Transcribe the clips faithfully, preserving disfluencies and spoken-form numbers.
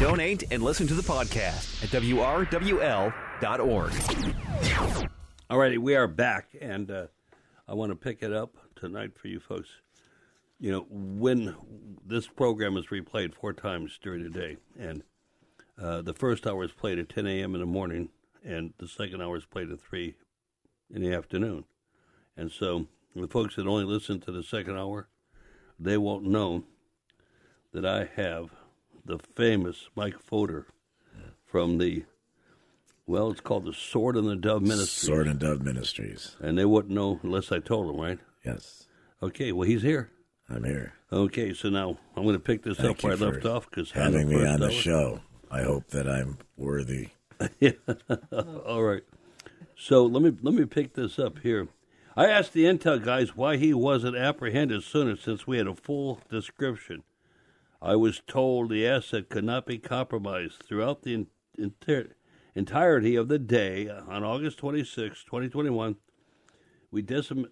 Donate and listen to the podcast at W R W L dot org. All righty, we are back, and uh, I want to pick it up tonight for you folks. You know, when this program is replayed four times during the day, and uh, the first hour is played at ten a.m. in the morning, and the second hour is played at three in the afternoon. And so the folks that only listen to the second hour, they won't know that I have the famous Mike Fodor from the, well, it's called the Sword and the Dove Ministries. Sword and Dove Ministries. And they wouldn't know unless I told them, right? Yes. Okay, well, he's here. I'm here. Okay, so now I'm going to pick this Thank up where I you left for off. Cause having me on the hour. show. I hope that I'm worthy. Yeah. All right. So let me let me pick this up here. I asked the intel guys why he wasn't apprehended sooner, since we had a full description. I was told the asset could not be compromised. Throughout the enter- entirety of the day, on August twenty-sixth, twenty twenty-one, we decim-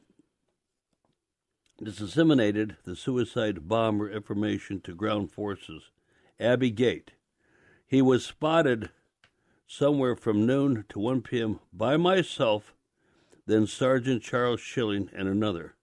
disseminated the suicide bomber information to ground forces. Abbey Gate. He was spotted somewhere from noon to one p.m. by myself, then Sergeant Charles Schilling and another.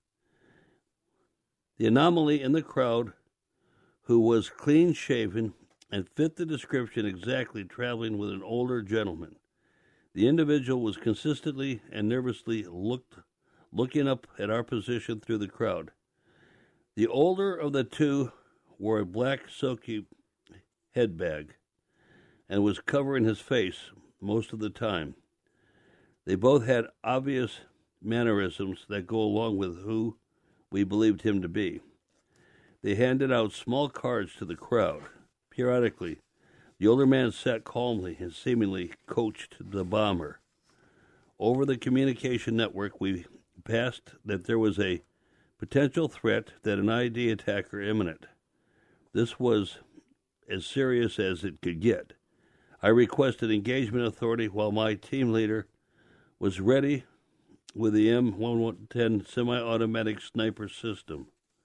The anomaly in the crowd, who was clean-shaven and fit the description exactly, traveling with an older gentleman. The individual was consistently and nervously looked, looking up at our position through the crowd. The older of the two wore a black silky headbag and was covering his face most of the time. They both had obvious mannerisms that go along with who we believed him to be. They handed out small cards to the crowd. Periodically, the older man sat calmly and seemingly coached the bomber. Over the communication network, we passed that there was a potential threat that an I D attacker imminent. This was as serious as it could get. I requested engagement authority while my team leader was ready with the M one ten semi-automatic sniper system.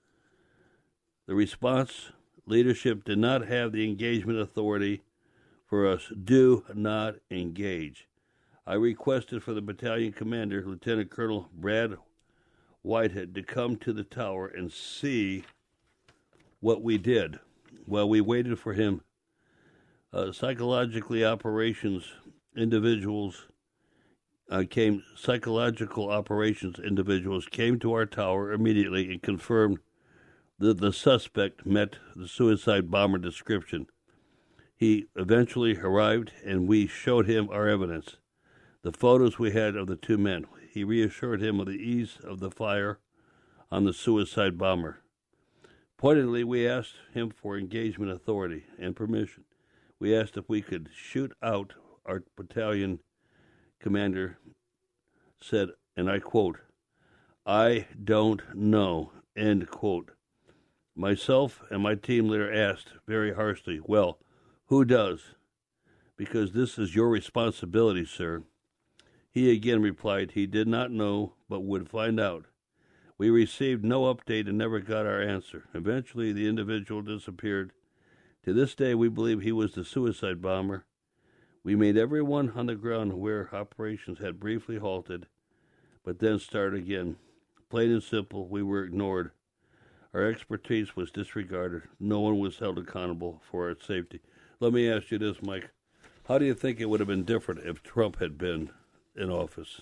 The response leadership did not have the engagement authority for us. Do not engage. I requested for the battalion commander, Lieutenant Colonel Brad Whitehead, to come to the tower and see what we did. While we waited for him, uh, psychologically operations individuals uh, came. Psychological operations individuals came to our tower immediately and confirmed that the suspect met the suicide bomber description. He eventually arrived, and we showed him our evidence, the photos we had of the two men. He reassured him of the ease of the fire on the suicide bomber. Pointedly, we asked him for engagement authority and permission. We asked if we could shoot out. Our battalion commander said, and I quote, "I don't know," end quote. Myself and my team leader asked very harshly, "Well, who does? Because this is your responsibility, sir." He again replied he did not know, but would find out. We received no update and never got our answer. Eventually, the individual disappeared. To this day, we believe he was the suicide bomber. We made everyone on the ground aware operations had briefly halted, but then started again. Plain and simple, we were ignored. Our expertise was disregarded. No one was held accountable for our safety. Let me ask you this, Mike. How do you think it would have been different if Trump had been in office?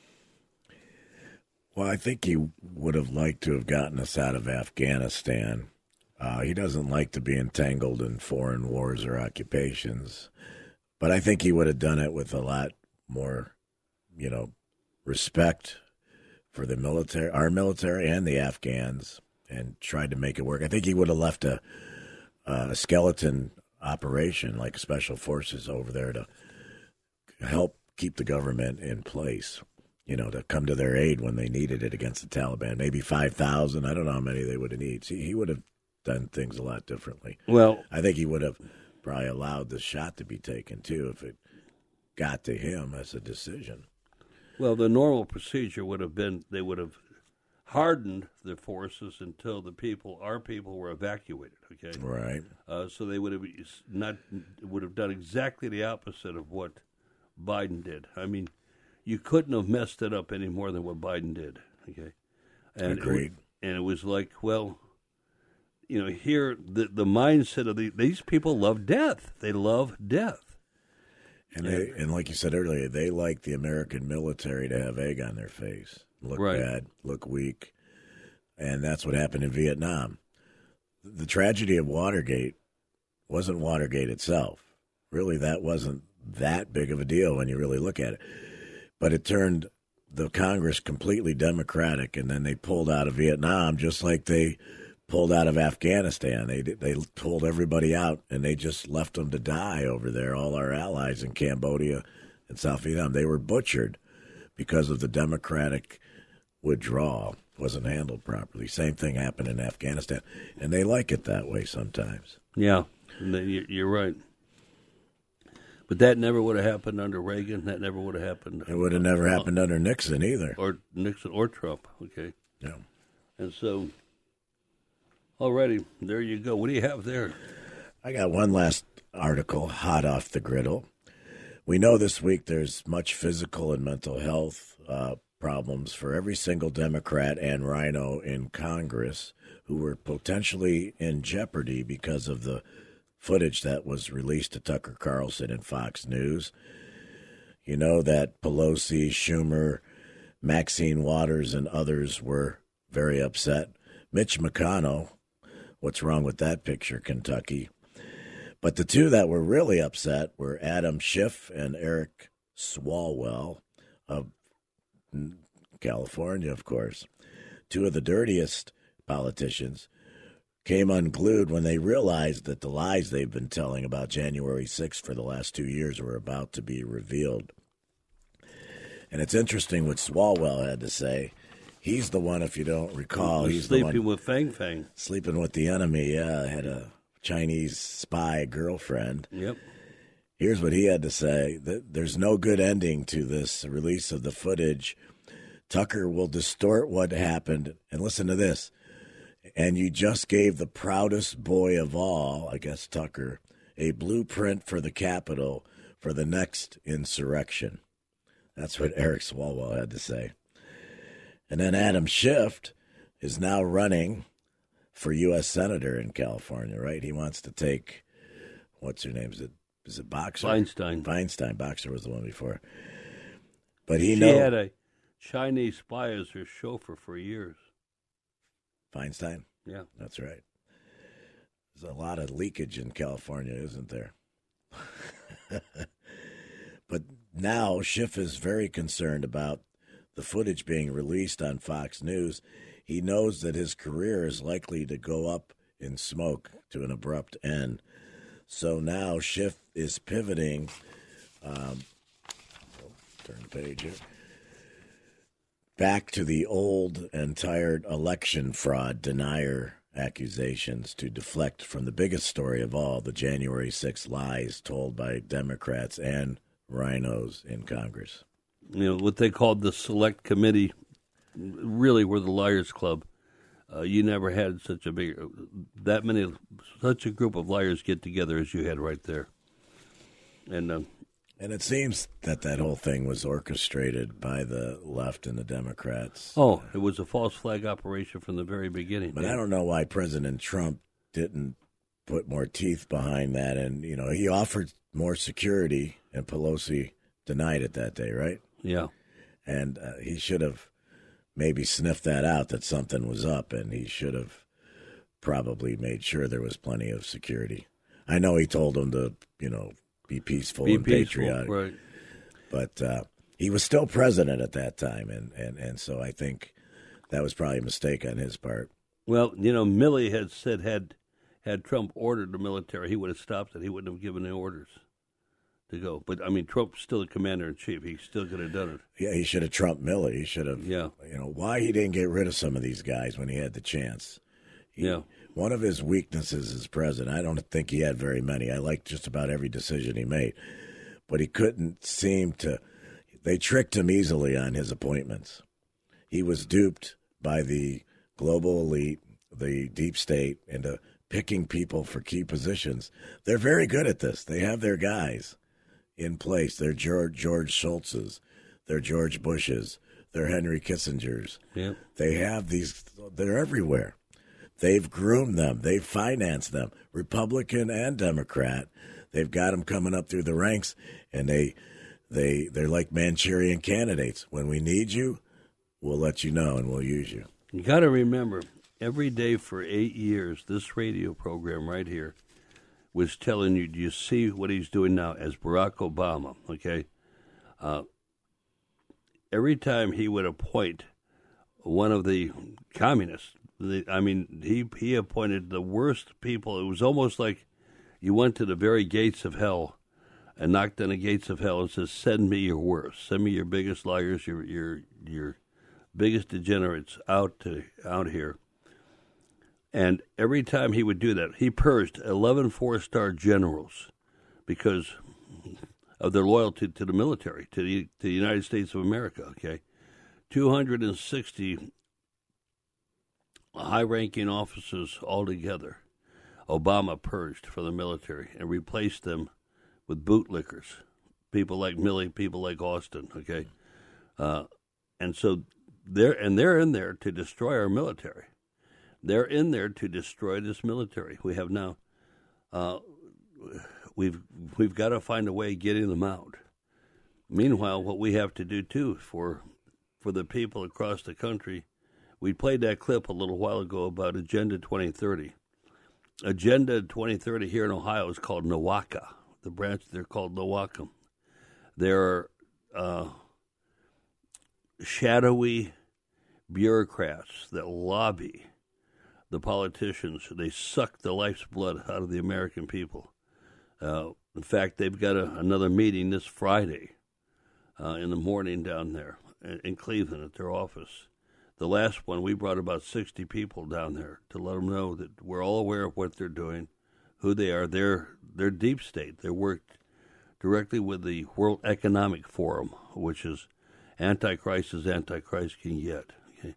Well, I think he would have liked to have gotten us out of Afghanistan. Uh, he doesn't like to be entangled in foreign wars or occupations. But I think he would have done it with a lot more, you know, respect for the military, our military and the Afghans, and tried to make it work. I think he would have left a, a skeleton operation like Special Forces over there to help keep the government in place, you know, to come to their aid when they needed it against the Taliban. Maybe five thousand. I don't know how many they would have needed. See, he would have done things a lot differently. Well, I think he would have probably allowed the shot to be taken, too, if it got to him as a decision. Well, the normal procedure would have been they would have hardened the forces until the people, our people, were evacuated. Okay, Right. uh, so they would have not would have done exactly the opposite of what Biden did. I mean, you couldn't have messed it up any more than what Biden did. Okay, and Agreed. It, and it was like, well, you know, here the the mindset of the, these people love death. They love death. And they, and like you said earlier, they like the American military to have egg on their face, look Right. bad, look weak, and that's what happened in Vietnam. The tragedy of Watergate wasn't Watergate itself. Really, that wasn't that big of a deal when you really look at it. But it turned the Congress completely Democratic, and then they pulled out of Vietnam just like they pulled out of Afghanistan. They they pulled everybody out, and they just left them to die over there, all our allies in Cambodia and South Vietnam. They were butchered because of the Democratic withdrawal. Wasn't handled properly. Same thing happened in Afghanistan, and they like it that way sometimes. Yeah, and then you- you're right. But that never would have happened under Reagan. That never would have happened. It would have never happened under Nixon either. Or Nixon or Trump. Okay. Yeah. And so, alrighty, there you go. What do you have there? I got one last article hot off the griddle. We know this week there's much physical and mental health uh, problems for every single Democrat and rhino in Congress who were potentially in jeopardy because of the footage that was released to Tucker Carlson and Fox News. You know that Pelosi, Schumer, Maxine Waters, and others were very upset. Mitch McConnell, what's wrong with that picture, Kentucky? But the two that were really upset were Adam Schiff and Eric Swalwell of California, of course. Two of the dirtiest politicians came unglued when they realized that the lies they've been telling about January sixth for the last two years were about to be revealed. And it's interesting what Swalwell had to say. He's the one, if you don't recall, Was he's sleeping the one with Fang Fang. sleeping with the enemy. Yeah, had a Chinese spy girlfriend. Yep. Here's what he had to say. That there's no good ending to this release of the footage. Tucker will distort what happened. And listen to this. And you just gave the proudest boy of all, I guess Tucker, a blueprint for the Capitol for the next insurrection. That's what Eric Swalwell had to say. And then Adam Schiff is now running for U S Senator in California, right? He wants to take, what's her name? Is it, is it Boxer? Feinstein. Feinstein. Boxer was the one before. But he She knows. had a Chinese spy as her chauffeur for years. Feinstein? Yeah. That's right. There's a lot of leakage in California, isn't there? But now Schiff is very concerned about the footage being released on Fox News. He knows that his career is likely to go up in smoke to an abrupt end. So now Schiff is pivoting. Um, turn the page here. Back to the old and tired election fraud denier accusations to deflect from the biggest story of all, the January sixth lies told by Democrats and rhinos in Congress. You know, what they called the select committee really were the Liars Club. Uh, you never had such a big, that many, such a group of liars get together as you had right there. And uh, And it seems that that whole thing was orchestrated by the left and the Democrats. oh, it was a false flag operation from the very beginning. But I don't know why President Trump didn't put more teeth behind that. And, you know, he offered more security, and Pelosi denied it that day, right? Yeah. And uh, he should have maybe sniffed that out, that something was up, and he should have probably made sure there was plenty of security. I know he told them to, you know, be peaceful Be and peaceful, patriotic. right. But uh, he was still president at that time, and, and, and so I think that was probably a mistake on his part. Well, you know, Milley had said had had Trump ordered the military, he would have stopped it. He wouldn't have given any orders to go. But, I mean, Trump's still the commander-in-chief. He still could have done it. Yeah, he should have trumped Milley. He should have, Yeah. you know, why he didn't get rid of some of these guys when he had the chance. He, Yeah. One of his weaknesses as president, I don't think he had very many. I liked just about every decision he made. But he couldn't seem to, they tricked him easily on his appointments. He was duped by the global elite, the deep state, into picking people for key positions. They're very good at this. They have their guys in place. They're George, George Schultz's. They're George Bush's. They're Henry Kissinger's. Yep. They have these. They're everywhere. They've groomed them. They've financed them, Republican and Democrat. They've got them coming up through the ranks, and they, they, they're like Manchurian candidates. When we need you, we'll let you know, and we'll use you. You got to remember, every day for eight years, this radio program right here was telling you, do you see what he's doing now as Barack Obama, okay? Uh, every time he would appoint one of the communists, the, I mean, he he appointed the worst people. It was almost like you went to the very gates of hell and knocked on the gates of hell and says, send me your worst. Send me your biggest liars, your your your biggest degenerates out to out here. And every time he would do that, he purged eleven four-star generals because of their loyalty to the military, to the, to the United States of America, okay? two hundred sixty high-ranking officers altogether, Obama purged from the military and replaced them with bootlickers, people like Milley, people like Austin, okay? Uh, and so they're, and they're in there to destroy our military. They're in there to destroy this military. We have now, uh, we've we've got to find a way of getting them out. Meanwhile, what we have to do too for for the people across the country, we played that clip a little while ago about Agenda twenty thirty. Agenda twenty thirty here in Ohio is called NOWACA. The branch they're called NOWACA. They're uh, shadowy bureaucrats that lobby the politicians. They suck the life's blood out of the American people. Uh, in fact, they've got a, another meeting this Friday uh, in the morning down there in, in Cleveland at their office. The last one, we brought about sixty people down there to let them know that we're all aware of what they're doing, who they are. They're, they're deep state. They worked directly with the World Economic Forum, which is Antichrist as Antichrist can get. Okay?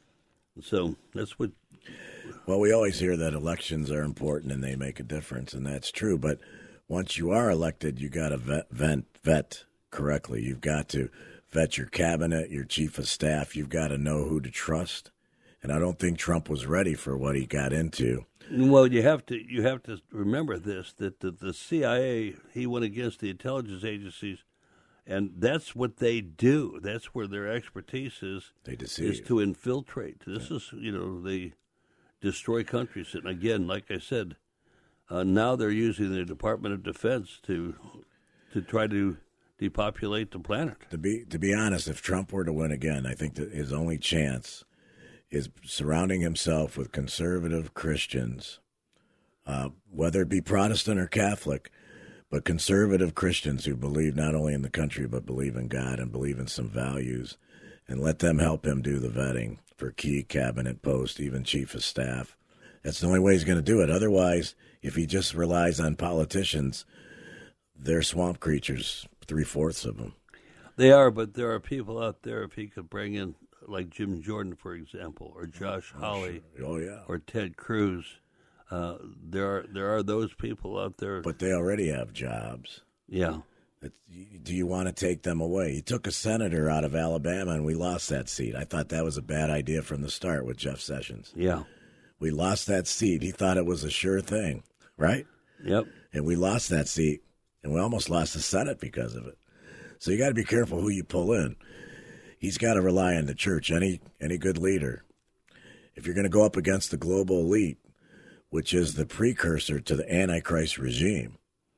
So that's what... Well, we always hear that elections are important and they make a difference, and that's true. But once you are elected, you got to vet, vet, vet correctly. You've got to vet your cabinet, your chief of staff. You've got to know who to trust. And I don't think Trump was ready for what he got into. Well, you have to you have to remember this, that the, the C I A, he went against the intelligence agencies, and that's what they do. That's where their expertise is. They deceive. Is to infiltrate. This yeah. is, you know, they destroy countries. And again, like I said, uh, now they're using the Department of Defense to to try to depopulate the planet. To be to be honest, if Trump were to win again, I think that his only chance is surrounding himself with conservative Christians, uh, whether it be Protestant or Catholic, but conservative Christians who believe not only in the country but believe in God and believe in some values, and let them help him do the vetting for key cabinet posts, even chief of staff. That's the only way he's going to do it. Otherwise, if he just relies on politicians, they're swamp creatures, three-fourths of them. They are, but there are people out there, if he could bring in, like Jim Jordan, for example, or Josh oh, Hawley, sure. oh, yeah. or Ted Cruz. Uh, there are there are those people out there. But they already have jobs. Yeah. It's, do you want to take them away? He took a senator out of Alabama, and we lost that seat. I thought that was a bad idea from the start with Jeff Sessions. Yeah. We lost that seat. He thought it was a sure thing, right? Yep. And we lost that seat, and we almost lost the Senate because of it. So you got to be careful who you pull in. He's got to rely on the church, any any good leader. If you're going to go up against the global elite, which is the precursor to the Antichrist regime,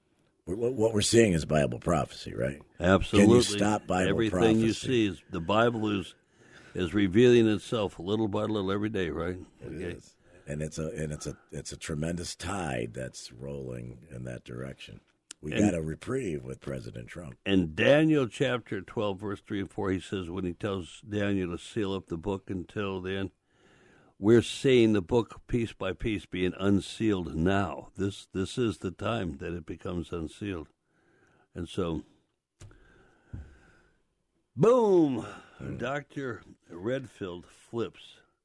what we're seeing is Bible prophecy, right? Absolutely. Can you stop Bible Everything prophecy? you see is the Bible is is revealing itself little by little every day, right? It okay. is. And it's a and it's a it's a tremendous tide that's rolling in that direction. We got a reprieve with President Trump. In Daniel chapter twelve, verse three and four, he says when he tells Daniel to seal up the book until then, we're seeing the book piece by piece being unsealed now. This this is the time that it becomes unsealed. And so, boom, hmm. Doctor Redfield flips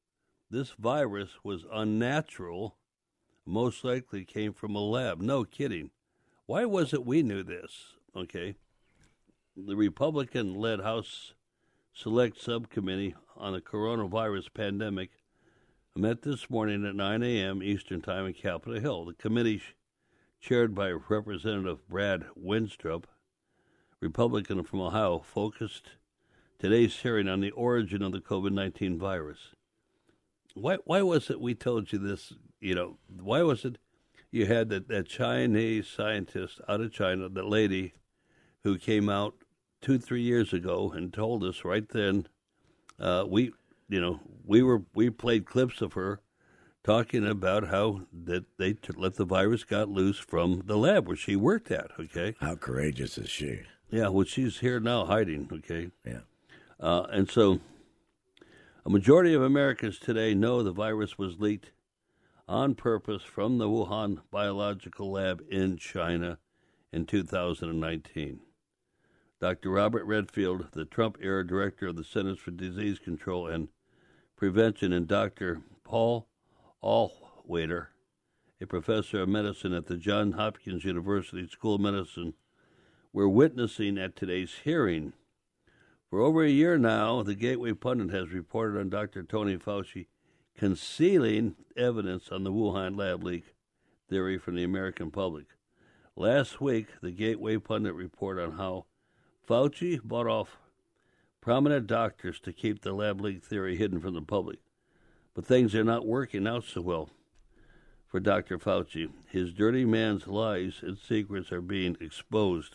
this virus was unnatural, most likely came from a lab. No kidding. Why was it we knew this? Okay. The Republican-led House Select Subcommittee on the Coronavirus Pandemic met this morning at nine a.m. Eastern Time in Capitol Hill. The committee, chaired by Representative Brad Wenstrup, Republican from Ohio, focused today's hearing on the origin of the COVID nineteen virus. Why why was it we told you this, you know, why was it you had that, that Chinese scientist out of China, that lady who came out two, three years ago and told us right then, uh, we, you know, we were we played clips of her talking about how that they t- let the virus got loose from the lab where she worked at, okay? How courageous is she? Yeah, well, she's here now hiding, okay? Yeah. Uh, and so a majority of Americans today know the virus was leaked on purpose from the Wuhan Biological Lab in China in two thousand nineteen. Doctor Robert Redfield, the Trump-era director of the Centers for Disease Control and Prevention, and Doctor Paul Allwater, a professor of medicine at the Johns Hopkins University School of Medicine, were witnessing at today's hearing. For over a year now, the Gateway Pundit has reported on Doctor Tony Fauci concealing evidence on the Wuhan lab leak theory from the American public. Last week, the Gateway Pundit reported on how Fauci bought off prominent doctors to keep the lab leak theory hidden from the public. But things are not working out so well for Doctor Fauci. His dirty man's lies and secrets are being exposed.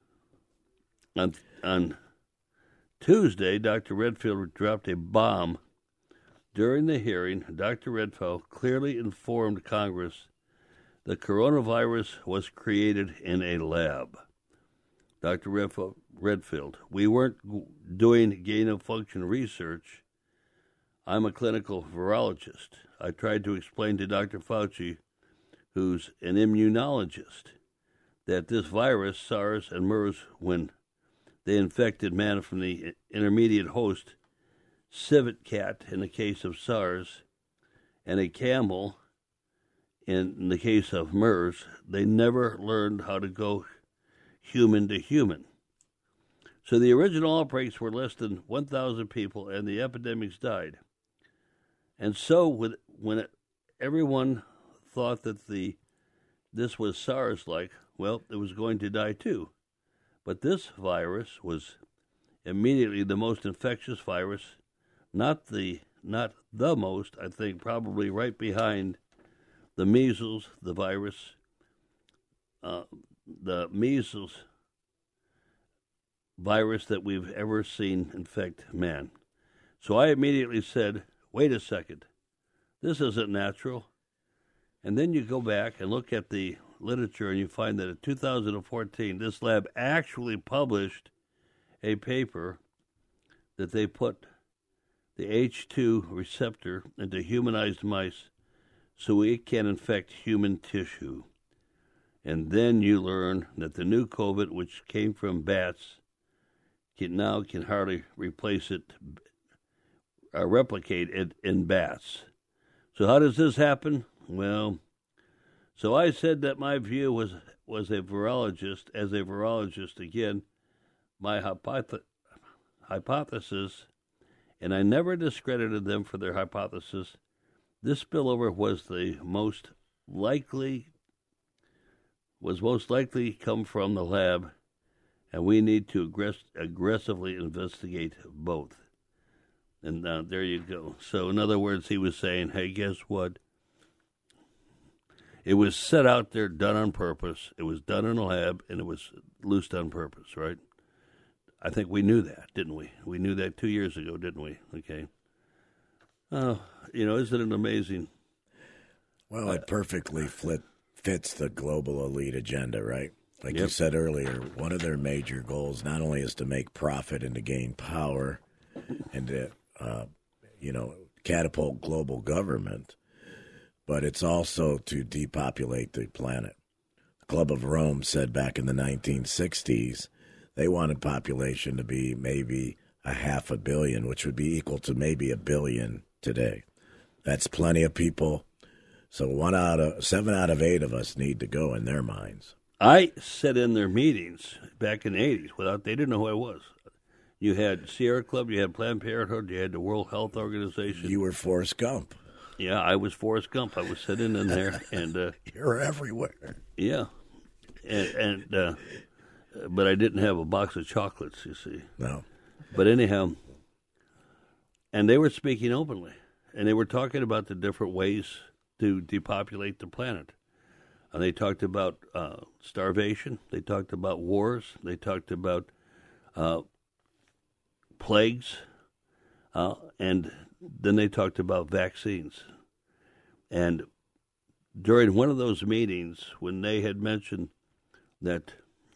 On, on Tuesday, Doctor Redfield dropped a bomb. During the hearing, Doctor Redfield clearly informed Congress the coronavirus was created in a lab. Doctor Redfield, we weren't doing gain-of-function research. I'm a clinical virologist. I tried to explain to Doctor Fauci, who's an immunologist, that this virus, SARS and MERS, when they infected man from the intermediate host, civet cat in the case of SARS, and a camel in the case of MERS, they never learned how to go human to human. So the original outbreaks were less than one thousand people, and the epidemics died. And so with, when it, everyone thought that the this was SARS-like, well, it was going to die too. But this virus was immediately the most infectious virus, not the not the most, I think, probably right behind the measles, the virus, uh, the measles virus that we've ever seen infect man. So I immediately said, wait a second, this isn't natural. And then you go back and look at the literature and you find that in two thousand fourteen, this lab actually published a paper that they put the H two receptor into humanized mice so it can infect human tissue. And then you learn that the new COVID, which came from bats, can now can hardly replace it, uh, replicate it in bats. So how does this happen? Well, so I said that my view was was a virologist. As a virologist, again, my hypoth- hypothesis, and I never discredited them for their hypothesis, this spillover was the most likely, was most likely come from the lab, and we need to aggress- aggressively investigate both. And uh, there you go. So in other words, he was saying, hey, guess what? It was set out there, done on purpose. It was done in a lab, and it was loosed on purpose, right? I think we knew that, didn't we? We knew that two years ago, didn't we? Okay. Oh, you know, isn't it amazing? Well, it perfectly flit, fits the global elite agenda, right? Like Yep. you said earlier, one of their major goals not only is to make profit and to gain power and to, uh, you know, catapult global government, but it's also to depopulate the planet. The Club of Rome said back in the nineteen sixties they wanted population to be maybe a half a billion, which would be equal to maybe a billion today. That's plenty of people. So one out of seven out of eight of us need to go in their minds. I sat in their meetings back in the eighties without, they didn't know who I was. You had Sierra Club, you had Planned Parenthood, you had the World Health Organization. You were Forrest Gump. Yeah, I was Forrest Gump. I was sitting in there, and uh, you're everywhere. Yeah, and, and uh, but I didn't have a box of chocolates. You see, no. But anyhow, and they were speaking openly, and they were talking about the different ways to depopulate the planet. And they talked about uh, starvation. They talked about wars. They talked about uh, plagues, uh, and then they talked about vaccines. And during one of those meetings, when they had mentioned that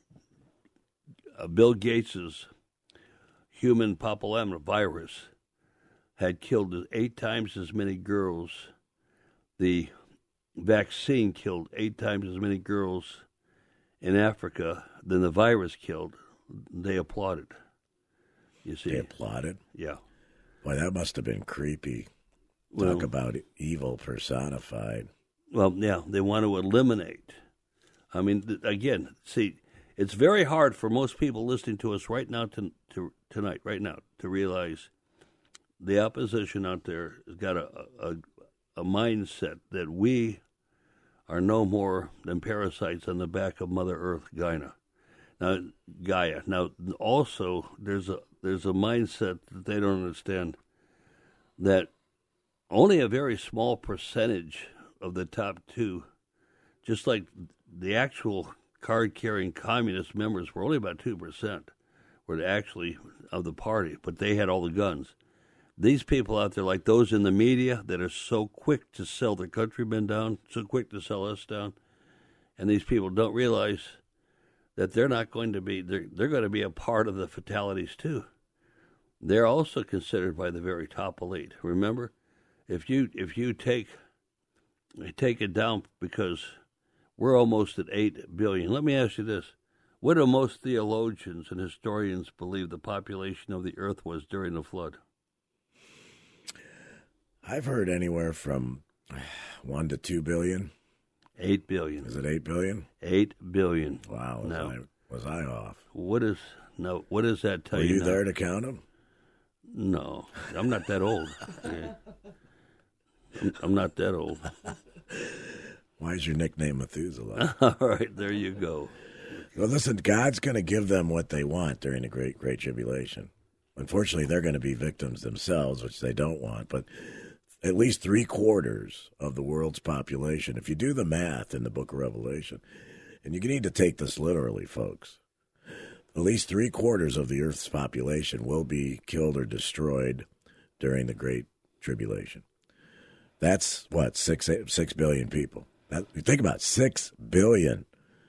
uh, Bill Gates's human papillomavirus had killed eight times as many girls, the vaccine killed eight times as many girls in Africa than the virus killed, they applauded. You see? They applauded? Yeah. Boy, that must have been creepy. Talk well, about evil personified. Well, yeah, they want to eliminate. I mean, again, see, it's very hard for most people listening to us right now, to, to, tonight, right now, to realize the opposition out there has got a, a, a mindset that we are no more than parasites on the back of Mother Earth, Gaia. Now, Gaia. Now, also, there's a there's a mindset that they don't understand that only a very small percentage of the top two, just like the actual card-carrying communist members were only about two percent, were actually of the party, but they had all the guns. These people out there, like those in the media that are so quick to sell their countrymen down, so quick to sell us down, and these people don't realize that they're not going to be, they're, they're going to be a part of the fatalities too. They're also considered by the very top elite. Remember, if you if you take take it down, because we're almost at eight billion. Let me ask you this. What do most theologians and historians believe the population of the earth was during the flood? I've heard anywhere from one to two billion. Eight billion. Is it eight billion? Eight billion. Wow. Was, now, I, was I off? What is no? What does that tell Were you? you now? there to count them? No, I'm not that old. Yeah. I'm, I'm not that old. Why is your nickname Methuselah? All right, there you go. Well, listen, God's going to give them what they want during the Great Great Tribulation. Unfortunately, they're going to be victims themselves, which they don't want. But at least three quarters of the world's population, if you do the math in the book of Revelation, and you need to take this literally, folks, at least three quarters of the earth's population will be killed or destroyed during the Great Tribulation. That's, what, six, eight, six billion people. That, think about it, six billion.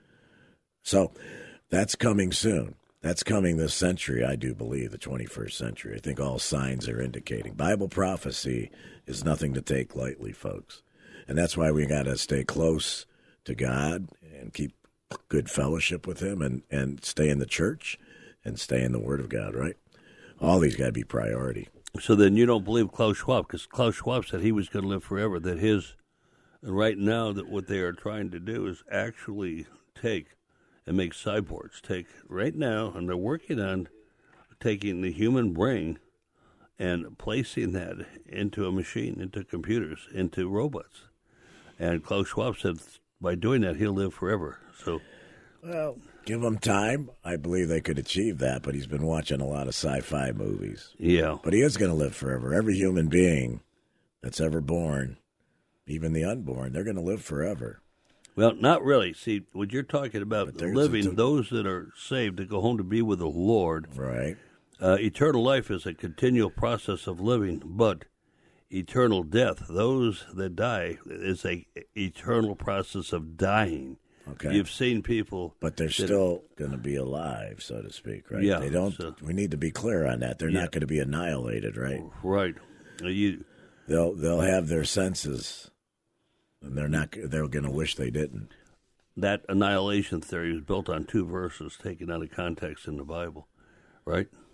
So that's coming soon. That's coming this century, I do believe, the twenty-first century. I think all signs are indicating. Bible prophecy is nothing to take lightly, folks. And that's why we got to stay close to God and keep good fellowship with him and, and stay in the church and stay in the Word of God, right? All these got to be priority. So then you don't believe Klaus Schwab, because Klaus Schwab said he was going to live forever, that his, and right now that what they are trying to do is actually take and make cyborgs. Take right now, and they're working on taking the human brain and placing that into a machine, into computers, into robots. And Klaus Schwab said by doing that, he'll live forever. So, well, give him time. I believe they could achieve that, but he's been watching a lot of sci-fi movies. Yeah. But he is going to live forever. Every human being that's ever born, even the unborn, they're going to live forever. Well, not really. See, what you're talking about, living, t- those that are saved to go home to be with the Lord. Right. Uh, eternal life is a continual process of living, but eternal death, those that die, is a eternal process of dying. Okay. You've seen people, but they're that, still going to be alive, so to speak, right? Yeah. They don't. So, we need to be clear on that. They're yeah. not going to be annihilated, right? Right. You. They'll they'll have their senses. And they're not. They're going to wish they didn't. That annihilation theory is built on two verses taken out of context in the Bible, right?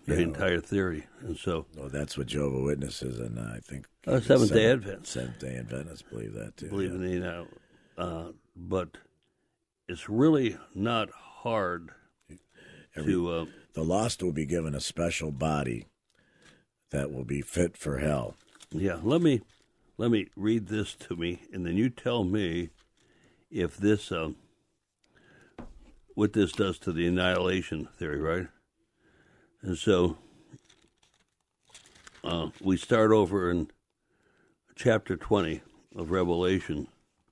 the Yeah. entire theory. And so, Well, that's what Jehovah's Witnesses and uh, I think uh, Seventh Day Adventists Seventh Day Adventists believe that too. believe yeah. in the you know, uh, but it's really not hard Every- to. Uh, The lost will be given a special body that will be fit for hell. yeah, let me let me read this to me, and then you tell me if this um, what this does to the annihilation theory, right? And so uh, we start over in chapter twenty of Revelation.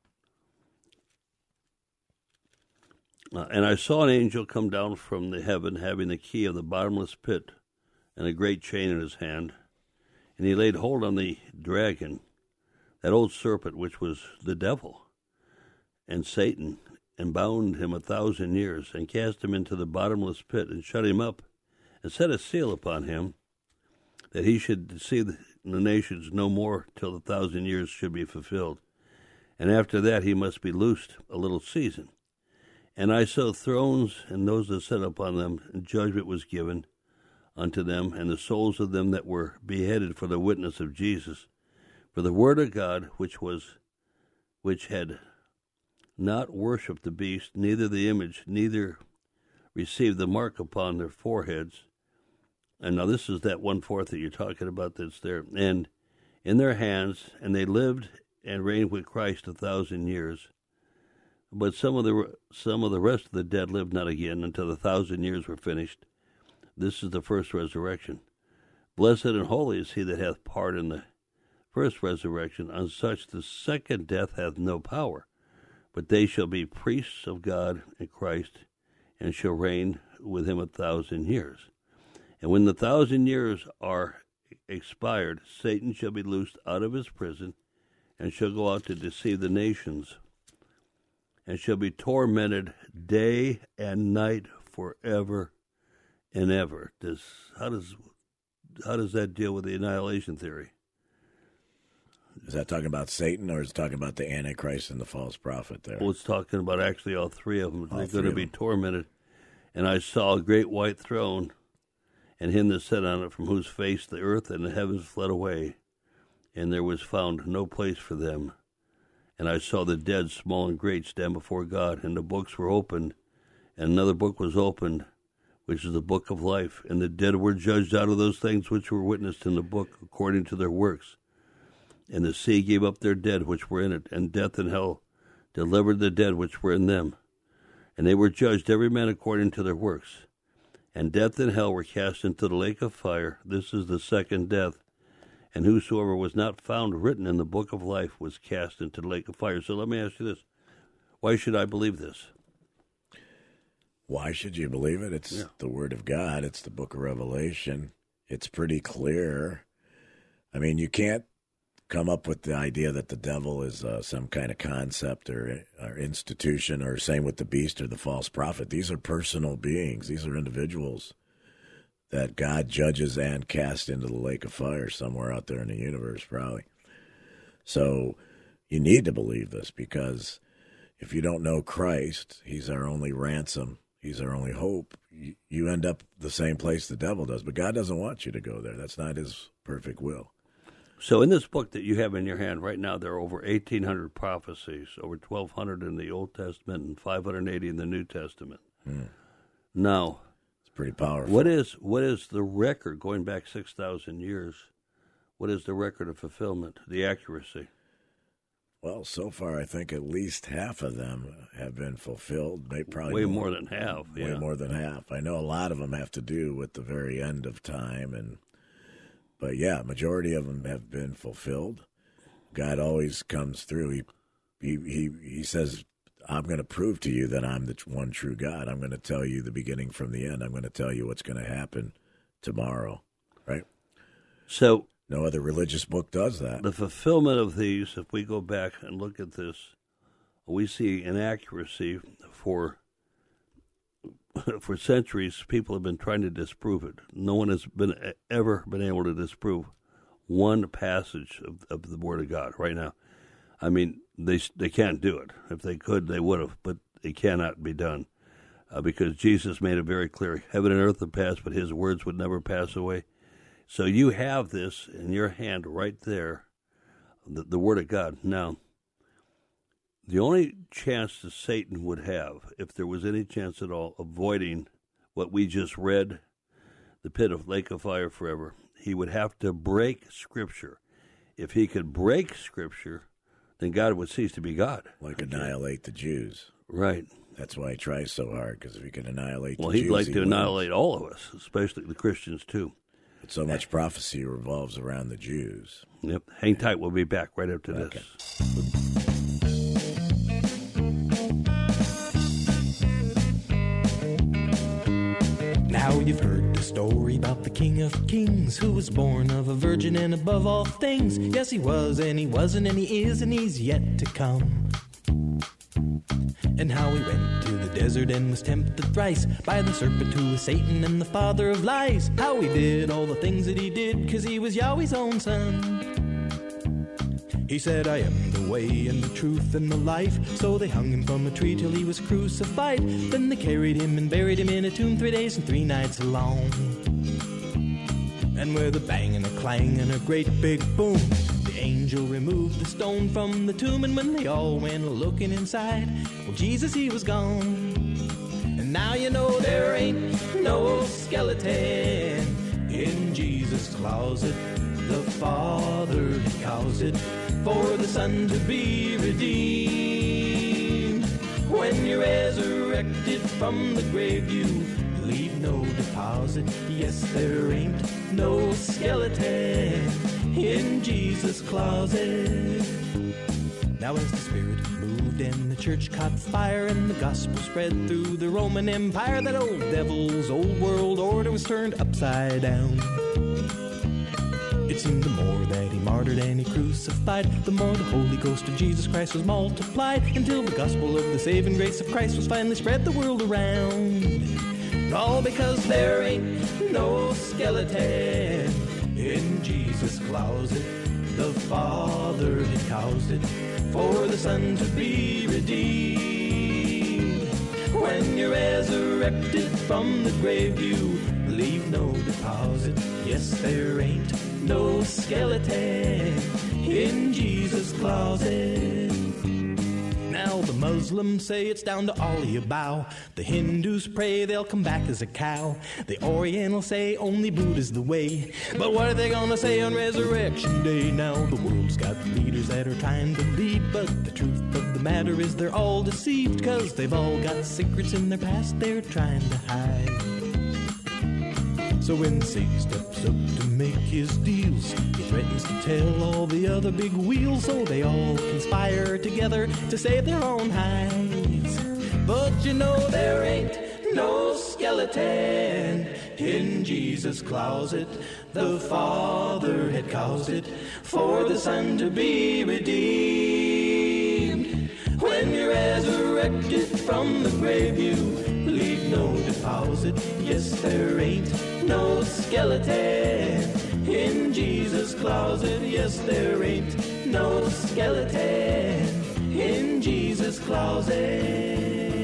Uh, and I saw an angel come down from the heaven, having the key of the bottomless pit and a great chain in his hand. And he laid hold on the dragon, that old serpent which was the devil and Satan, and bound him a thousand years, and cast him into the bottomless pit, and shut him up, and set a seal upon him, that he should deceive the nations no more till the thousand years should be fulfilled. And after that he must be loosed a little season. And I saw thrones, and those that sat upon them, and judgment was given unto them, and the souls of them that were beheaded for the witness of Jesus, for the word of God, which was, which had not worshipped the beast, neither the image, neither received the mark upon their foreheads. And now this is that one fourth that you're talking about that's there. And in their hands, and they lived and reigned with Christ a thousand years. But some of the some of the rest of the dead lived not again until the thousand years were finished. This is the first resurrection. Blessed and holy is he that hath part in the first resurrection. On such the second death hath no power, but they shall be priests of God and Christ, and shall reign with him a thousand years. And when the thousand years are expired, Satan shall be loosed out of his prison, and shall go out to deceive the nations, and shall be tormented day and night forever and ever. Does how does how does that deal with the annihilation theory? Is that talking about Satan, or is it talking about the Antichrist and the false prophet there? Well, it's talking about actually all three of them. All They're three going to of be them. tormented. And I saw a great white throne, and him that sat on it, from whose face the earth and the heavens fled away, and there was found no place for them. And I saw the dead, small and great, stand before God, and the books were opened, and another book was opened, which is the book of life. And the dead were judged out of those things which were witnessed in the book, according to their works. And the sea gave up their dead which were in it, and death and hell delivered the dead which were in them. And they were judged every man according to their works. And death and hell were cast into the lake of fire. This is the second death. And whosoever was not found written in the book of life was cast into the lake of fire. So let me ask you this. Why should I believe this? Why should you believe it? It's Yeah. the Word of God. It's the book of Revelation. It's pretty clear. I mean, you can't come up with the idea that the devil is uh, some kind of concept or, or institution, or same with the beast or the false prophet. These are personal beings. These are individuals that God judges and casts into the lake of fire somewhere out there in the universe, probably. So you need to believe this, because if you don't know Christ, he's our only ransom. He's our only hope. You, you end up the same place the devil does, but God doesn't want you to go there. That's not his perfect will. So in this book that you have in your hand right now, there are over eighteen hundred prophecies, over twelve hundred in the Old Testament and five hundred eighty in the New Testament. Hmm. Now, It's pretty powerful. what is what is the record, going back six thousand years, what is the record of fulfillment, the accuracy? Well, so far, I think at least half of them have been fulfilled. Maybe probably Way more than half, Way yeah. more than half. I know a lot of them have to do with the very end of time, and but yeah, majority of them have been fulfilled. God always comes through. He he he, he says, I'm going to prove to you that I'm the one true God. I'm going to tell you the beginning from the end. I'm going to tell you what's going to happen tomorrow, right? So No other religious book does that. the fulfillment of these, if we go back and look at this, we see inaccuracy for for centuries. People have been trying to disprove it. No one has been ever been able to disprove one passage of, of the Word of God right now. I mean, they they can't do it. If they could, they would have, but it cannot be done. uh, because Jesus made it very clear, heaven and earth would pass, but his words would never pass away. So you have this in your hand right there, the, the Word of God. Now, the only chance that Satan would have, if there was any chance at all, avoiding what we just read, the pit of lake of fire forever, he would have to break Scripture. If he could break Scripture, then God would cease to be God. Like annihilate the Jews. Right. That's why he tries so hard, because if he can annihilate well, the Jews, Well, he'd like he to wins. annihilate all of us, especially the Christians, too. But so much prophecy revolves around the Jews. Yep. Hang tight. We'll be back right after Okay. this. Now you've heard the story about the King of Kings, who was born of a virgin and above all things. Yes, he was, and he wasn't, and he is, and he's yet to come. And how he went to the desert and was tempted thrice by the serpent who was Satan and the father of lies. How he did all the things that he did, 'cause he was Yahweh's own son. He said, I am the way and the truth and the life. So they hung him from a tree till he was crucified. Then they carried him and buried him in a tomb three days and three nights long. And with a bang and a clang and a great big boom, the angel removed the stone from the tomb. And when they all went looking inside, well, Jesus, he was gone. And now you know there ain't no skeleton in Jesus' closet. The Father had caused it for the Son to be redeemed. When you're resurrected from the grave, you leave no deposit. Yes, there ain't no skeleton in Jesus' closet. Now as the Spirit moved and the church caught fire and the gospel spread through the Roman Empire, that old devil's old world order was turned upside down. It seemed the more that he martyred and he crucified, the more the Holy Ghost of Jesus Christ was multiplied, until the gospel of the saving grace of Christ was finally spread the world around. All because there ain't no skeleton in Jesus' closet. The Father had caused it for the Son to be redeemed. When you're resurrected from the grave, you leave no deposit. Yes, there ain't no skeleton in Jesus' closet. Now the Muslims say it's down to all you bow. The Hindus pray they'll come back as a cow. The Orientals say only Buddha's the way. But what are they gonna say on Resurrection Day? Now the world's got leaders that are trying to lead, but the truth of the matter is they're all deceived, 'cause they've all got secrets in their past they're trying to hide. So when Satan steps up to make his deals, he threatens to tell all the other big wheels, so they all conspire together to save their own hides. But you know there ain't no skeleton in Jesus' closet. The Father had caused it for the Son to be redeemed. When you're resurrected from the grave, you leave no deposit. Yes, there ain't no skeleton in Jesus' closet. Yes, there ain't no skeleton in Jesus' closet.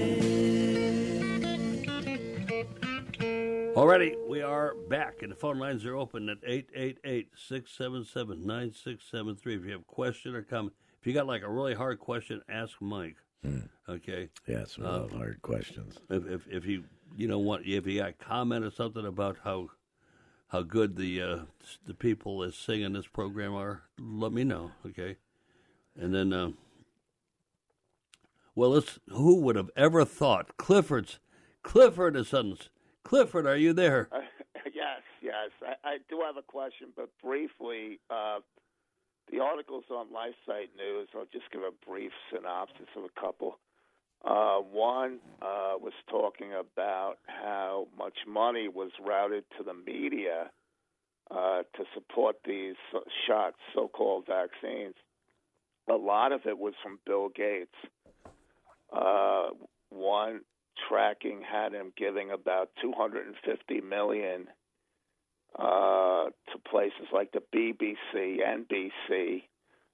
Alrighty, we are back, and the phone lines are open at eight eight eight, six seven seven, nine six seven three. If you have a question or comment, if you got like a really hard question, ask Mike. Hmm. Okay. Yes, we love uh, hard questions. If, if if you you know what if you got a comment or something about how how good the uh, the people that sing in this program are, let me know. Okay. And then, uh, well, let's. Who would have ever thought Clifford's Clifford and Sons? Clifford, are you there? Uh, yes, yes. I, I do have a question, but briefly, uh, the articles on LifeSite News, I'll just give a brief synopsis of a couple. Uh, one uh, was talking about how much money was routed to the media uh, to support these shots, so-called vaccines. A lot of it was from Bill Gates. Uh, one tracking had him giving about two hundred fifty million dollars uh, to places like the B B C, N B C,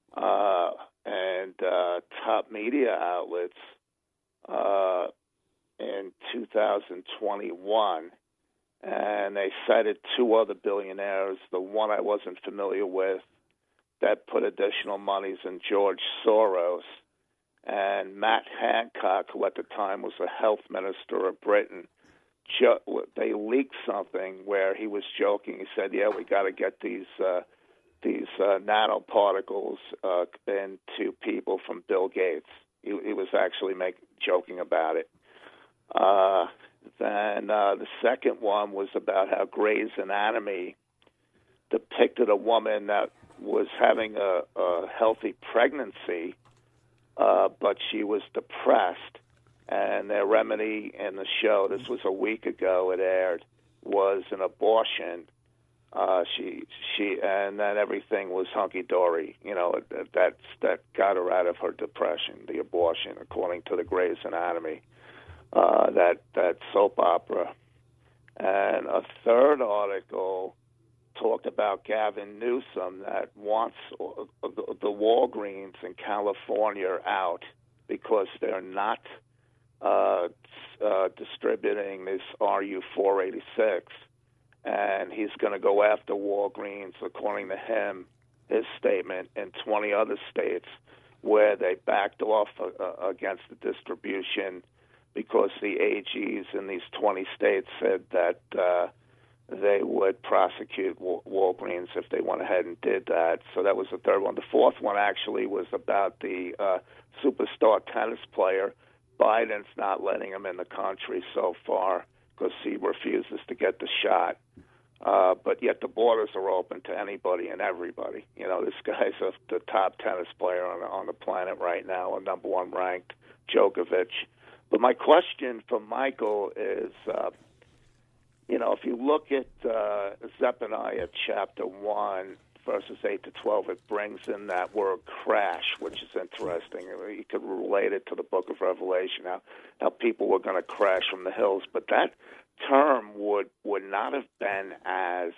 uh, and uh, top media outlets uh, in two thousand twenty-one, and they cited two other billionaires. The one I wasn't familiar with that put additional monies in George Soros, and Matt Hancock, who at the time was the health minister of Britain. Jo- they leaked something where he was joking. He said, "Yeah, we got to get these uh, these uh, nanoparticles uh, into people from Bill Gates." He, he was actually make, joking about it. Uh, then uh, the second one was about how Grey's Anatomy depicted a woman that was having a, a healthy pregnancy, uh, but she was depressed. And their remedy in the show, this was a week ago, it aired, was an abortion. Uh, she she and then everything was hunky dory. You know, that's that got her out of her depression. The abortion, according to the Grey's Anatomy, uh, that that soap opera. And a third article talked about Gavin Newsom that wants the Walgreens in California out because they're not uh, uh, distributing this R U four eighty-six. And he's going to go after Walgreens, according to him, his statement, in twenty other states where they backed off uh, against the distribution because the A Gs in these twenty states said that uh, they would prosecute Wal- Walgreens if they went ahead and did that. So that was the third one. The fourth one actually was about the uh, superstar tennis player. Biden's not letting him in the country so far because he refuses to get the shot. Uh, but yet the borders are open to anybody and everybody. You know, this guy's a, the top tennis player on, on the planet right now, a number one ranked Djokovic. But my question for Michael is, uh, you know, if you look at uh, Zephaniah chapter one, verses eight to twelve, it brings in that word crash, which is interesting. You could relate it to the book of Revelation, how, how people were going to crash from the hills. But that term would, would not have been as,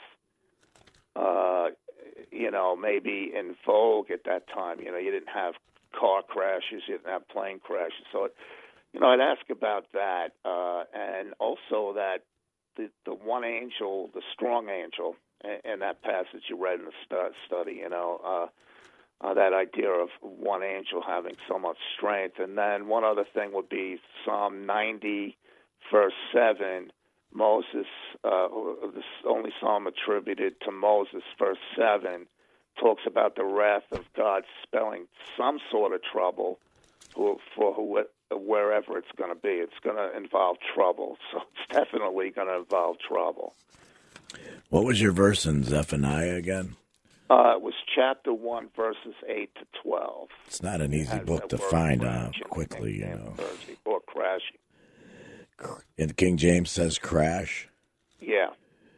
uh, you know, maybe in vogue at that time. You know, you didn't have car crashes, you didn't have plane crashes. So, it, you know, I'd ask about that. Uh, and also that the, the one angel, the strong angel, in that passage you read in the study, you know, uh, uh, that idea of one angel having so much strength. And then one other thing would be Psalm ninety, verse seven. Moses, uh, the only psalm attributed to Moses, verse seven, talks about the wrath of God spelling some sort of trouble for, for who, wherever it's going to be. It's going to involve trouble. So it's definitely going to involve trouble. What was your verse in Zephaniah again? Uh, it was chapter one, verses eight to twelve. It's not an easy book to find uh, quickly, you know. Or crashing. And King James says crash? Yeah.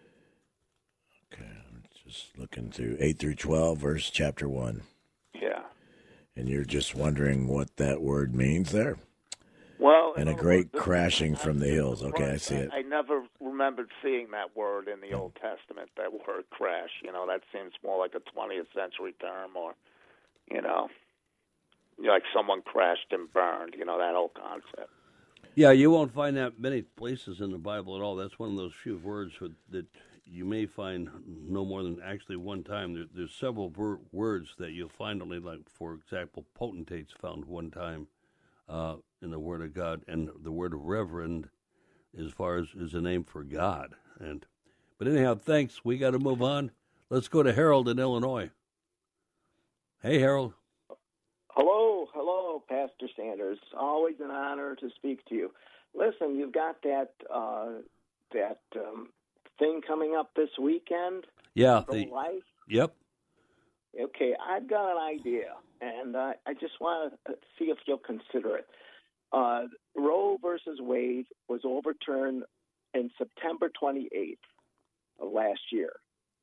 Okay, I'm just looking through eight through twelve, verse chapter one. Yeah. And you're just wondering what that word means there? Well, and a great crashing from the hills. Okay, I see it. I never remembered seeing that word in the Old Testament, that word crash. You know, that seems more like a twentieth century term, or, you know, like someone crashed and burned, you know, that whole concept. Yeah, you won't find that many places in the Bible at all. That's one of those few words that you may find no more than actually one time. There, there's several ver- words that you'll find only, like, for example, potentates found one time. Uh, in the Word of God, and the word reverend, as far as is a name for God. And but anyhow, thanks. We got to move on. Let's go to Harold in Illinois. Hey, Harold. Hello, hello, Pastor Sanders. Always an honor to speak to you. Listen, you've got that uh, that um, thing coming up this weekend. Yeah. The, life. Yep. Okay, I've got an idea, and uh, I just want to see if you'll consider it. Uh, Roe versus Wade was overturned in September twenty-eighth of last year.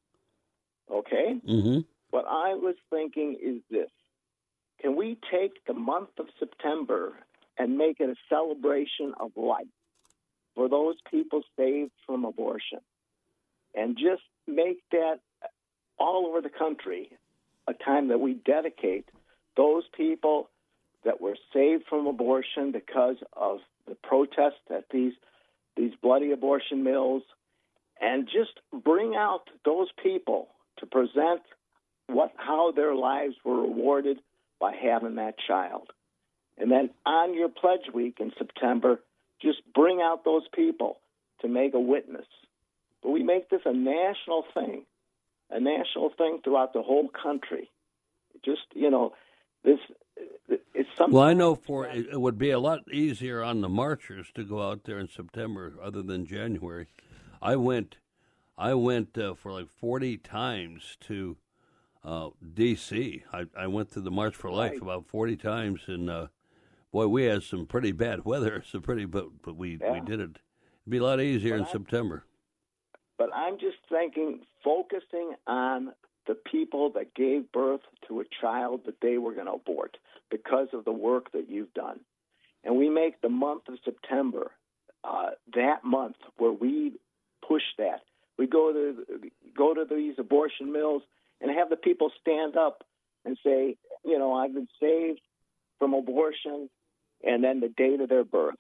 Okay? Mm-hmm. What I was thinking is this. Can we take the month of September and make it a celebration of life for those people saved from abortion? And just make that all over the country a time that we dedicate those people that were saved from abortion because of the protest at these these bloody abortion mills, and just bring out those people to present what how their lives were rewarded by having that child. And then on your pledge week in September, just bring out those people to make a witness. But we make this a national thing, a national thing throughout the whole country. Just, you know, this it's something. Well, I know for it, it would be a lot easier on the marchers to go out there in September other than January. I went, I went uh, for like forty times to uh, D C I, I went to the March for Life right. about forty times, and uh, boy, we had some pretty bad weather. So pretty, but but we, yeah. we did it. It'd be a lot easier but in I, September. But I'm just thinking, focusing on the people that gave birth to a child that they were going to abort because of the work that you've done. And we make the month of September uh, that month where we push that. We go to go to these abortion mills and have the people stand up and say, you know, I've been saved from abortion, and then the date of their birth.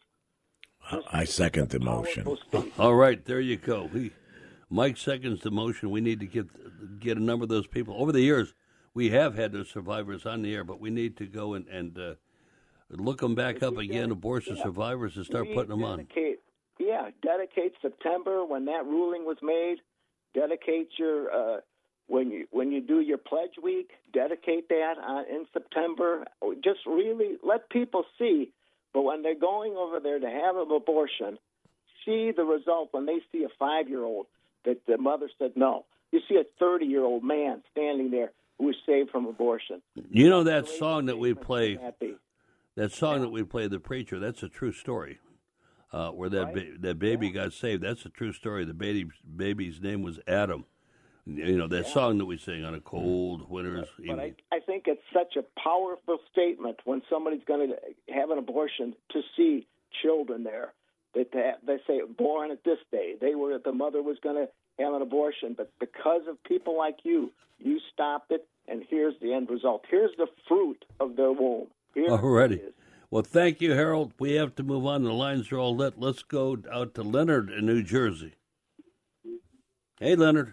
I second the motion. All right, there you go. We, Mike seconds the motion. We need to get get a number of those people. Over the years, we have had those survivors on the air, but we need to go and, and uh, look them back up again, abortion yeah. survivors, and start we putting them dedicate, on. Yeah, dedicate September when that ruling was made. Dedicate your uh, when you when you do your pledge week. Dedicate that uh, in September. Just really let people see. But when they're going over there to have an abortion, see the result when they see a five-year-old that the mother said no. You see a thirty-year-old man standing there who was saved from abortion. You know that song that we play, that, that song yeah. that we play, The Preacher, that's a true story. Uh, where that right? ba- that baby yeah. got saved, that's a true story. The baby baby's name was Adam. You know, that yeah. song that we sing on a cold winter's but, evening. But I, I think it's such a powerful statement when somebody's going to have an abortion to see children there. That they, they say, born at this day. They were the mother was going to have an abortion, but because of people like you, you stopped it, and here's the end result. Here's the fruit of their womb. Here Alrighty. it is. Well, thank you, Harold. We have to move on. The lines are all lit. Let's go out to Leonard in New Jersey. Hey, Leonard.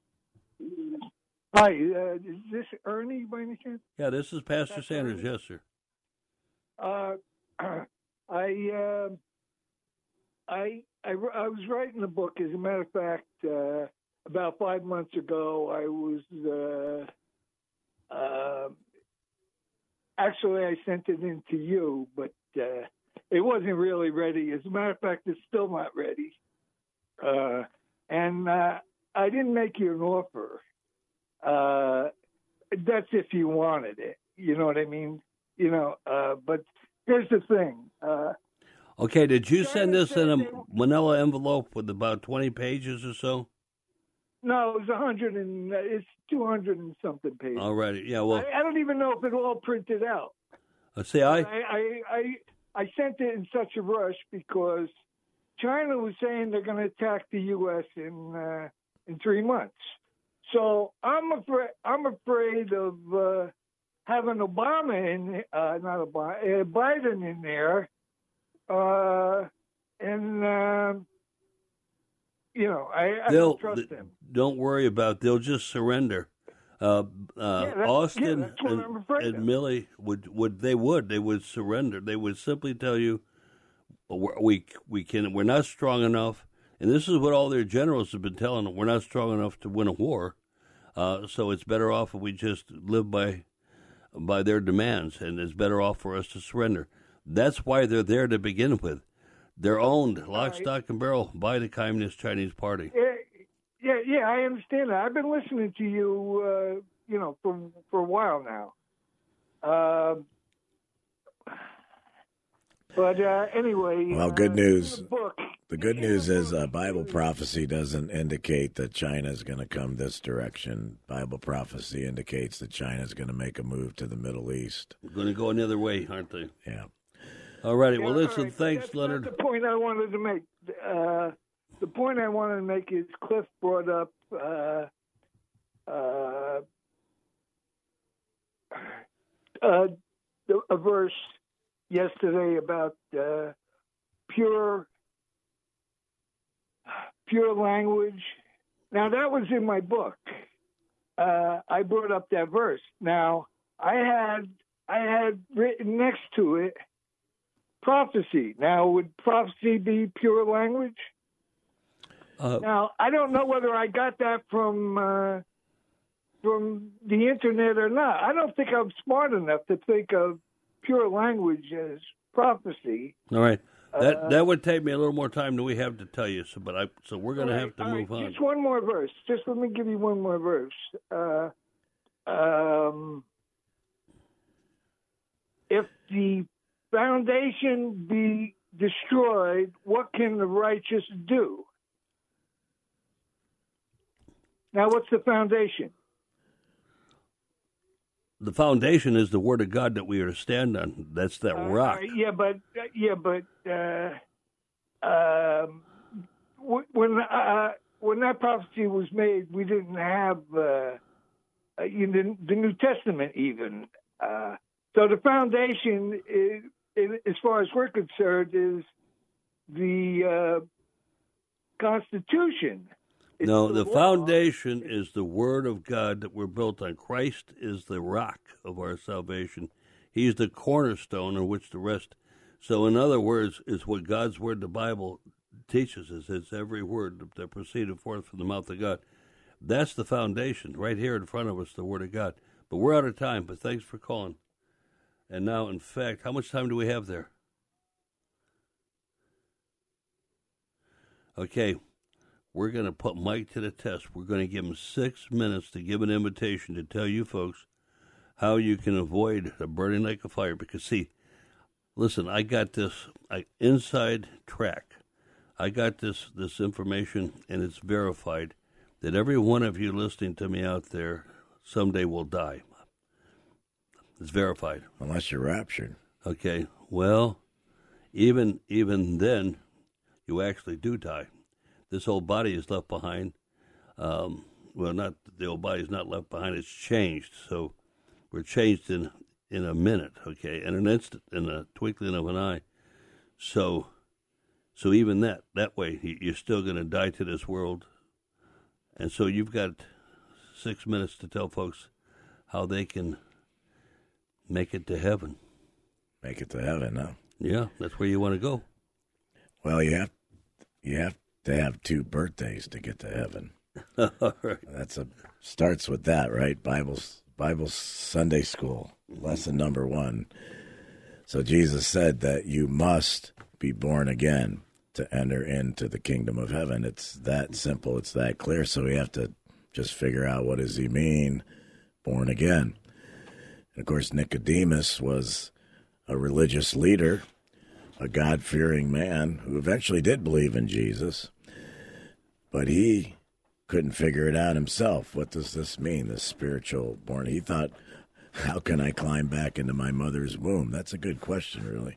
Hi, uh, is this Ernie by any chance? Yeah, this is Pastor That's Sanders. Ernie? Yes, sir. Uh, I, uh, I, I, I was writing a book. As a matter of fact, uh, about five months ago, I was uh, uh, actually I sent it in to you, but uh, it wasn't really ready. As a matter of fact, it's still not ready. Uh, and uh, I didn't make you an offer. Uh, that's if you wanted it. You know what I mean? You know, uh, but here's the thing. Uh, okay, did you send this in a they, manila envelope with about twenty pages or so? No, it was a hundred and it's two hundred and something pages. All right, yeah. Well, I, I don't even know if it all printed out. Let's see, I, I, I, I, I sent it in such a rush because China was saying they're going to attack the U S in uh, in three months. So I'm afraid I'm afraid of uh, having Obama in, uh, not Obama, uh, Biden in there, uh, and uh, you know I, I don't trust them. Don't worry about. They'll just surrender. Uh, uh, yeah, Austin yeah, that's what and, I'm afraid and of. Millie would would they would they would surrender. They would simply tell you, we we can we're not strong enough. And this is what all their generals have been telling them. We're not strong enough to win a war. Uh, so it's better off if we just live by by their demands, and it's better off for us to surrender. That's why they're there to begin with. They're owned, lock, right. stock, and barrel by the Communist Chinese Party. Yeah, yeah, yeah, I understand that. I've been listening to you, uh, you know, for for a while now. Uh, but uh, anyway, well, good uh, news. The, book, the good news is uh, Bible prophecy doesn't indicate that China is going to come this direction. Bible prophecy indicates that China is going to make a move to the Middle East. They're going to go another way, aren't they? Yeah. All righty. Yeah, well, listen, right. thanks, that's Leonard. Not the point I wanted to make. Uh, the point I wanted to make is Cliff brought up uh, uh, uh, a verse yesterday about uh, pure, pure language. Now, that was in my book. Uh, I brought up that verse. Now, I had I had written next to it prophecy. Now, would prophecy be pure language? Uh, now, I don't know whether I got that from uh, from the internet or not. I don't think I'm smart enough to think of pure language as prophecy. All right. That Uh, that would take me a little more time than we have to tell you. So, but I so we're going to have to all move right, on. Just one more verse. Just let me give you one more verse. Uh, um, if the foundation be destroyed, what can the righteous do? Now, what's the foundation? The foundation is the Word of God that we are to stand on. That's that Uh, rock. uh, yeah, but uh, yeah, but uh, um, w- when uh, when that prophecy was made, we didn't have uh, uh, you know, the New Testament even. Uh, so the foundation, is, is, as far as we're concerned, is the uh, Constitution. It's No, the law. foundation is the Word of God that we're built on. Christ is the rock of our salvation. He's the cornerstone on which the rest. So, in other words, is what God's Word, the Bible, teaches us. It's every word that proceeded forth from the mouth of God. That's the foundation right here in front of us, the Word of God. But we're out of time, but thanks for calling. And now, in fact, how much time do we have there? Okay. We're going to put Mike to the test. We're going to give him six minutes to give an invitation to tell you folks how you can avoid a burning like a fire. Because, see, listen, I got this I, inside track. I got this, this information, and it's verified that every one of you listening to me out there someday will die. It's verified. Unless you're raptured. Okay, well, even even then, you actually do die. This old body is left behind. Um, well, not the old body is not left behind. It's changed. So we're changed in in a minute, okay, in an instant, in a twinkling of an eye. So, so even that that way, you're still going to die to this world. And so you've got six minutes to tell folks how they can make it to heaven. Make it to heaven, huh? Yeah, that's where you want to go. Well, you have you have to have two birthdays to get to heaven. All right. That's a starts with that, right? Bible Bible Sunday school lesson number one. So Jesus said that you must be born again to enter into the kingdom of heaven. It's that simple. It's that clear. So we have to just figure out, what does he mean, born again? And of course, Nicodemus was a religious leader, a God-fearing man who eventually did believe in Jesus, but he couldn't figure it out himself. What does this mean, this spiritual born? He thought, how can I climb back into my mother's womb? That's a good question, really.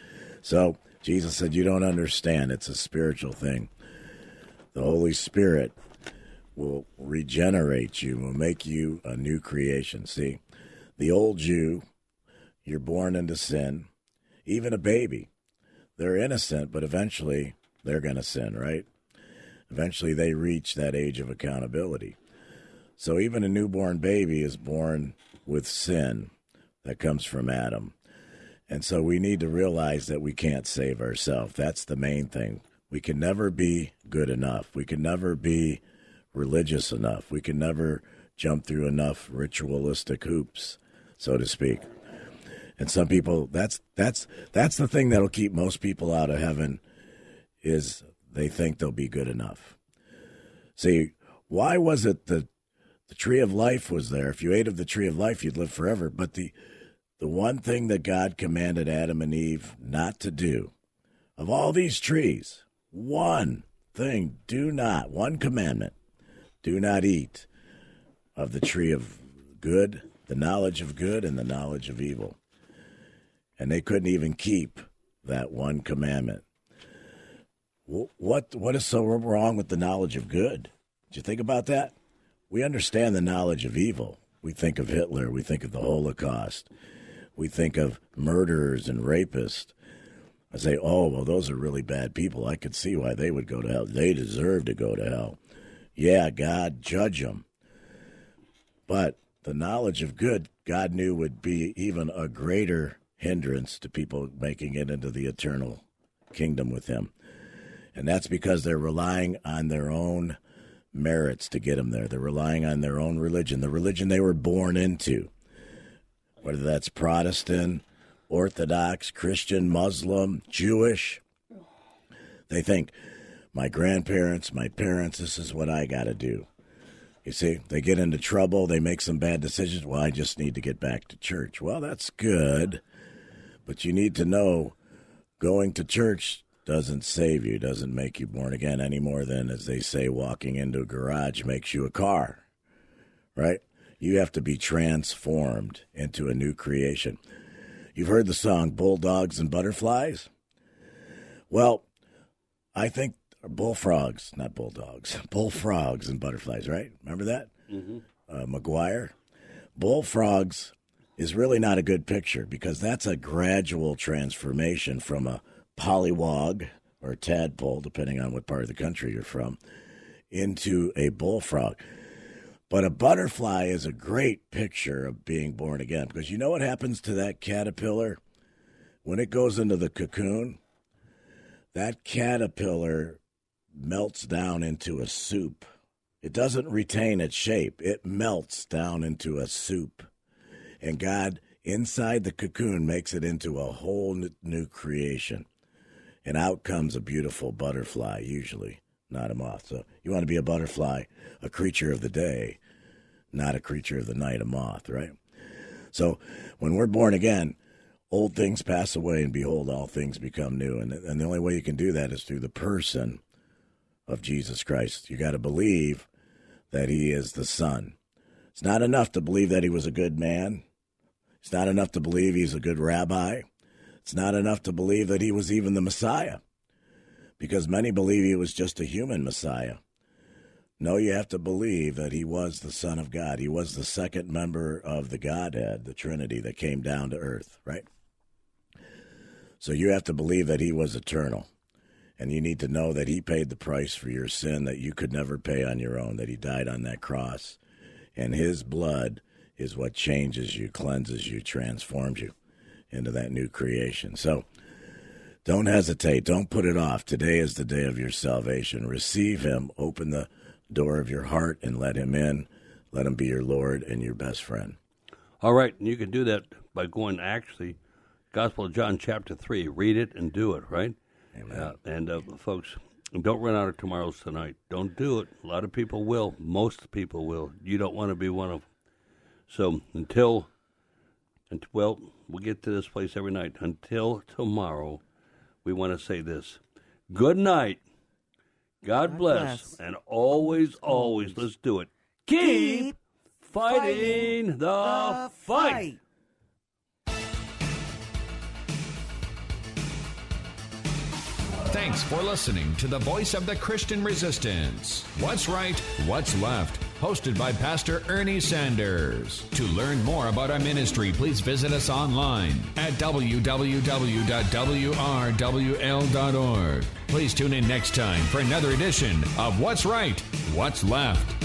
So Jesus said, you don't understand. It's a spiritual thing. The Holy Spirit will regenerate you, will make you a new creation. See, the old you, you're born into sin. Even a baby, they're innocent, but eventually they're going to sin, right? Eventually they reach that age of accountability. So even a newborn baby is born with sin that comes from Adam. And so we need to realize that we can't save ourselves. That's the main thing. We can never be good enough. We can never be religious enough. We can never jump through enough ritualistic hoops, so to speak. And some people, that's that's that's the thing that'll keep most people out of heaven, is they think they'll be good enough. See, why was it that the tree of life was there? If you ate of the tree of life, you'd live forever. But the the one thing that God commanded Adam and Eve not to do, of all these trees, one thing, do not, one commandment, do not eat of the tree of good, the knowledge of good and the knowledge of evil. And they couldn't even keep that one commandment. What what is so wrong with the knowledge of good? Did you think about that? We understand the knowledge of evil. We think of Hitler. We think of the Holocaust. We think of murderers and rapists. I say, oh, well, those are really bad people. I could see why they would go to hell. They deserve to go to hell. Yeah, God, judge them. But the knowledge of good, God knew would be even a greater hindrance to people making it into the eternal kingdom with him. And that's because they're relying on their own merits to get them there. They're relying on their own religion, the religion they were born into, whether that's Protestant, Orthodox, Christian, Muslim, Jewish. They think, my grandparents, my parents, this is what I got to do. You see, they get into trouble, they make some bad decisions. Well, I just need to get back to church. Well, that's good, but you need to know going to church doesn't save you, doesn't make you born again any more than, as they say, walking into a garage makes you a car, right? You have to be transformed into a new creation. You've heard the song Bulldogs and Butterflies? Well, I think bullfrogs, not bulldogs, bullfrogs and butterflies, right? Remember that? Mm-hmm. Uh, McGuire? Bullfrogs is really not a good picture because that's a gradual transformation from a pollywog or tadpole, depending on what part of the country you're from, into a bullfrog. But a butterfly is a great picture of being born again because you know what happens to that caterpillar? When it goes into the cocoon, that caterpillar melts down into a soup. It doesn't retain its shape. It melts down into a soup. And God, inside the cocoon, makes it into a whole new creation. And out comes a beautiful butterfly, usually, not a moth. So you want to be a butterfly, a creature of the day, not a creature of the night, a moth, right? So when we're born again, old things pass away, and behold, all things become new. And, and the only way you can do that is through the person of Jesus Christ. You got to believe that he is the Son. It's not enough to believe that he was a good man. It's not enough to believe he's a good rabbi. It's not enough to believe that he was even the Messiah, because many believe he was just a human Messiah. No, you have to believe that he was the Son of God. He was the second member of the Godhead, the Trinity, that came down to earth, right? So you have to believe that he was eternal. And you need to know that he paid the price for your sin that you could never pay on your own, that he died on that cross. And his blood is what changes you, cleanses you, transforms you into that new creation. So don't hesitate. Don't put it off. Today is the day of your salvation. Receive him. Open the door of your heart and let him in. Let him be your Lord and your best friend. All right. And you can do that by going to actually Gospel of John chapter three. Read it and do it, right? Amen. Uh, and, uh, folks, don't run out of tomorrows tonight. Don't do it. A lot of people will. Most people will. You don't want to be one of them. So until, until, well, we'll get to this place every night. Until tomorrow, we want to say this. Good night. God, God bless. bless. And always, always, let's do it. Keep, Keep fighting, fighting the, the fight. fight. Thanks for listening to the Voice of the Christian Resistance. What's Right, What's Left? Hosted by Pastor Ernie Sanders. To learn more about our ministry, please visit us online at w w w dot w r w l dot org. Please tune in next time for another edition of What's Right, What's Left?